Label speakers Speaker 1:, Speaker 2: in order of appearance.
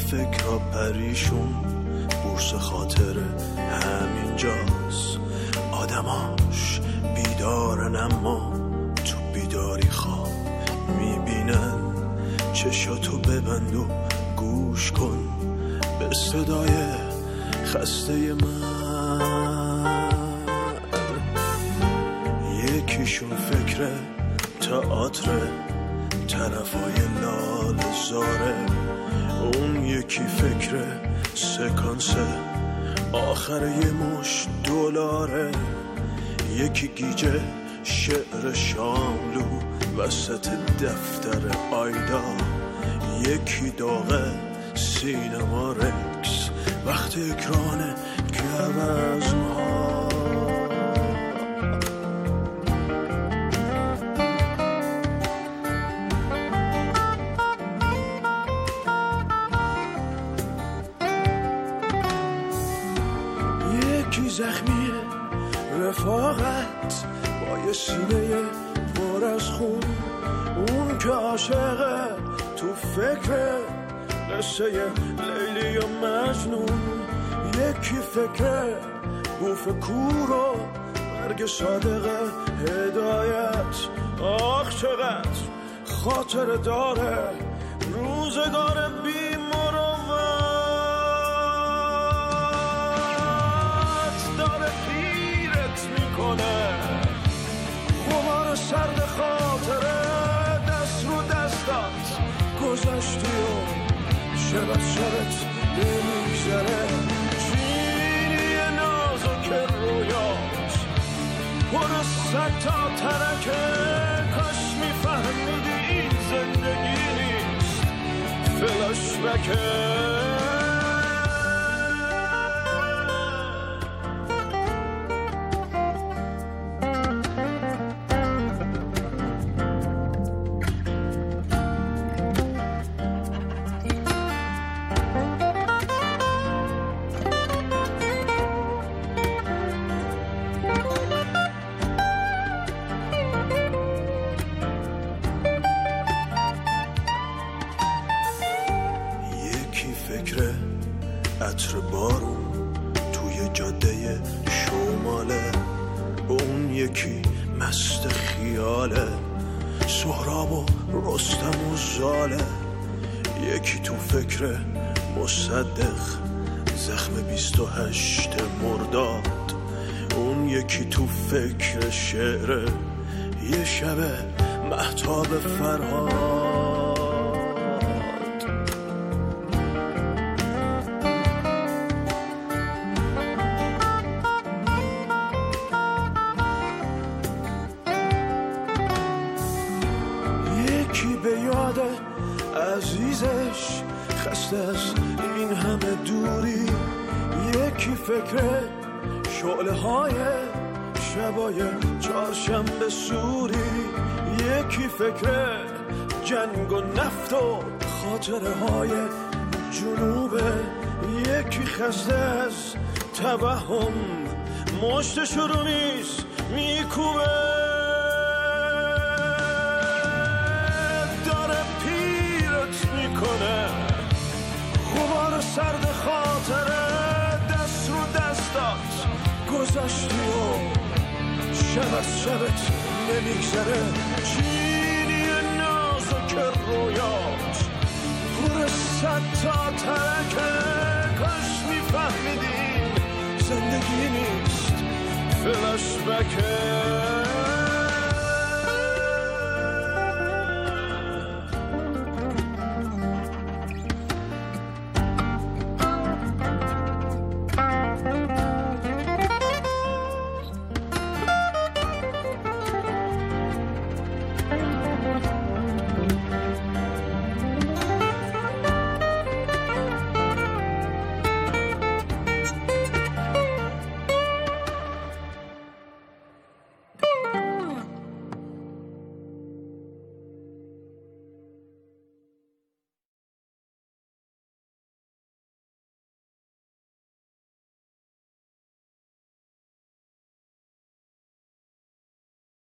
Speaker 1: فکرها پریشون، بورس خاطر همینجاست. آدماش بیدارن اما تو بیداری خواب میبینن. چشاتو ببند و گوش کن به صدای خسته من. یکیشون فکر تئاتر طرفای لال زاره، اون یکی فکر سکانس آخر یه مش دلاره. یکی گیجه شعر شاملو وسط دفتر آیدا، یکی داغه سینما رکس وقت اکران گوزن‌ها. یکی زخمی رفاقت با یه سینه پر از خون، اون که عاشقه تو فکر قصه لیلی و مجنون. یکی فکر بوف کور و برگ صادق هدایت. آخ چقدر خاطر داره روزگار بی مروت، داره پیرت میکنه غبار سرد خاطره. دست رو دستات گذشتی و شبت شبت نمیگذره. چینی نازک رویات پر صد تا ترکه. کاش میفهمیدی این زندگی نیست فلاشبکه. فکر عطر بارون توی جاده شماله، اون یکی مست خیاله سهراب و رستم و زاله. یکی تو فکر مصدق زخم 28 مرداد، اون یکی تو فکر شعر یه شب مهتاب فرهاد. یکی به یاد عزیزش خسته از این همه دوری، یکی فکر شعله های شبای چهارشنبه سوری، یکی فکر جنگ و نفت و خاطره های جنوبه، یکی خسته از توهم مشت شروع نیست میکوبه. غبار سرد خاطره دست رو دستات گذشتی و شب از شبت نمیگذره. چینی نازک رویات پر صد تا ترکه. کاش میفهمیدین زندگی نیست فلاشبکه.